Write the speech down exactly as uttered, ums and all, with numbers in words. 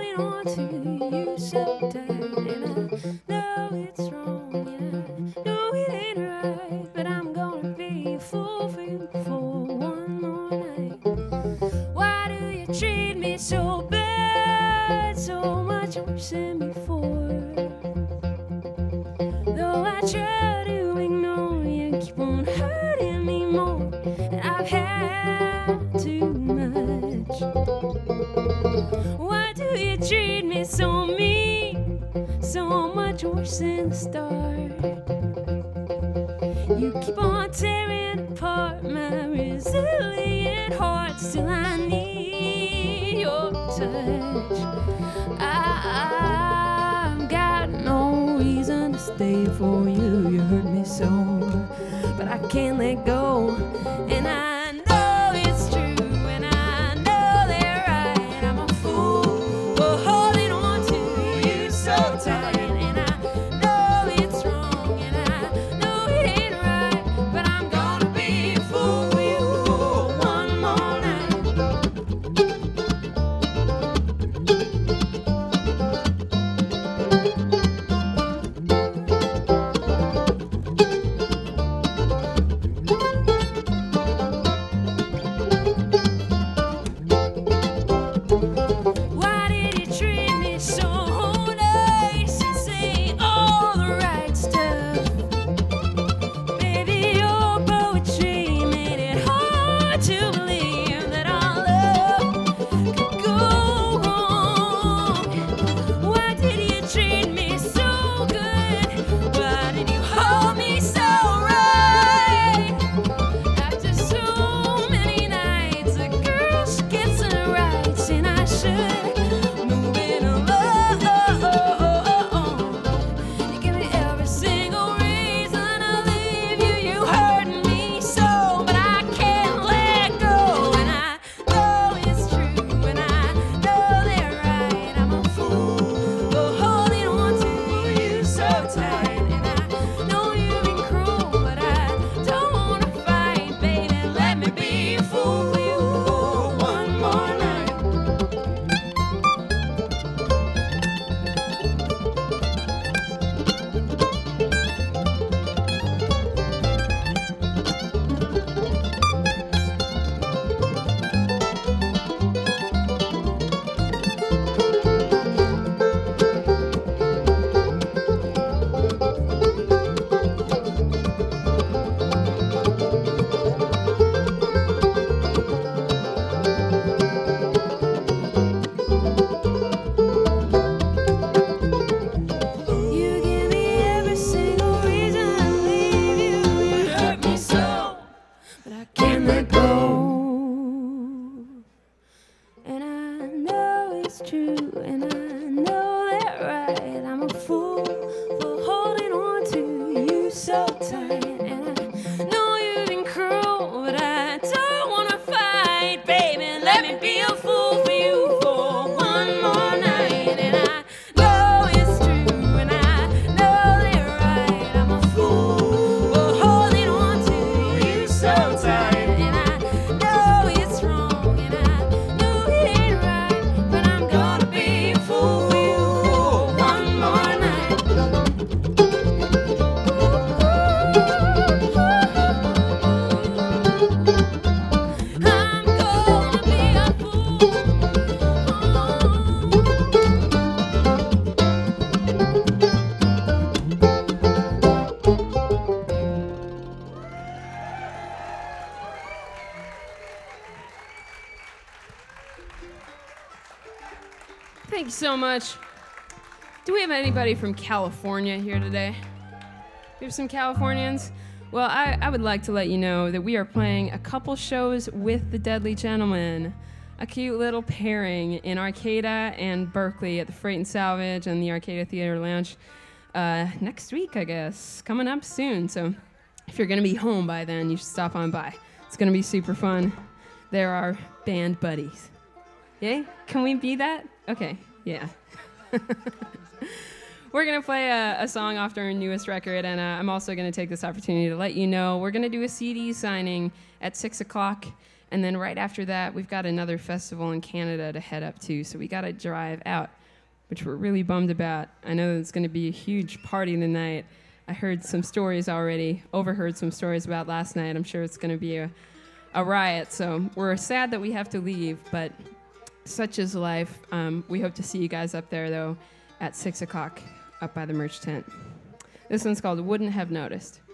holding on to you so tight, and I know it's wrong, and I know it ain't right, but I'm gonna be a fool for you for one more night. Why do you treat me so bad, so much worse than before? Though I try to ignore you, keep on hurting me more, and I've had too much. Why do you treat me so mean, so much worse than the start? You keep on tearing apart my resilient heart, still I need your touch. I, I've got no reason to stay for you, you hurt me so, but I can't let go, and I know it's true, and I know they're right. I'm a fool for holding on to you so tight, and I know it's wrong, and I know it ain't right, but I'm gonna be a fool for you for one more night. Why did you treat me so nice and say all the right stuff? Baby, your poetry made it hard to believe that our love could go wrong. Why did you treat me so good? Why did you hold me so right? After so many nights, a girl should get some rights, and I should move it along. You give me every single reason to leave you. You hurt me so, but I can't let go, and I know it's true, and I know they're right. I'm a fool for holding on to you so tight, and I know you've been cruel, but I don't wanna fight, baby. Let me be a fool for you for one more night. You give me every single reason to leave you. You hurt me so, but I can't let go. And I know it's true, and I know they're right. I'm a fool for holding on to you so tight, and I know you've been cruel, but I don't wanna fight, baby. Let me be a fool for you for one more night, and I know it's true, and I know they're right. I'm a fool for holding on to you so tight, and I know it's wrong, and I know it ain't right, but I'm gonna be a fool for you for one more night. I'm gonna be a fool. Thank you so much. Do we have anybody from California here today? We have some Californians? Well, I, I would like to let you know that we are playing a couple shows with the Deadly Gentlemen. A cute little pairing in Arcata and Berkeley at the Freight and Salvage and the Arcata Theater Lounge uh, next week, I guess. Coming up soon. So if you're going to be home by then, you should stop on by. It's going to be super fun. They're our band buddies. Yay? Can we be that? Okay, yeah. We're going to play a, a song off our newest record, and uh, I'm also going to take this opportunity to let you know we're going to do a C D signing at six o'clock, and then right after that, we've got another festival in Canada to head up to, so we got to drive out which we're really bummed about. I know it's going to be a huge party tonight. I heard some stories already, overheard some stories about last night. I'm sure it's going to be a, a riot, so we're sad that we have to leave, but such is life. Um, we hope to see you guys up there, though, at six o'clock up by the merch tent. This one's called Wouldn't Have Noticed.